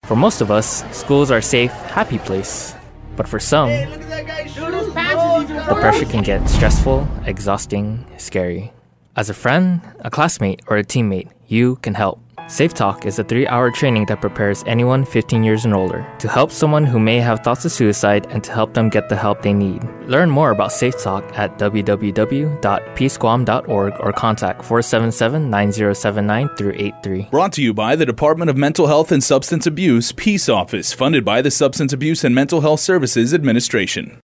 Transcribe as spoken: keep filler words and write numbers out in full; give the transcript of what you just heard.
For most of us, school is our safe, happy place. But for some, the pressure can get stressful, exhausting, scary. As a friend, a classmate, or a teammate, you can help. Safe Talk is a three-hour training that prepares anyone fifteen years and older to help someone who may have thoughts of suicide and to help them get the help they need. Learn more about Safe Talk at w w w dot peace guam dot org or contact four seven seven, nine zero seven nine through eight three. Brought to you by the Department of Mental Health and Substance Abuse, Peace Office, funded by the Substance Abuse and Mental Health Services Administration.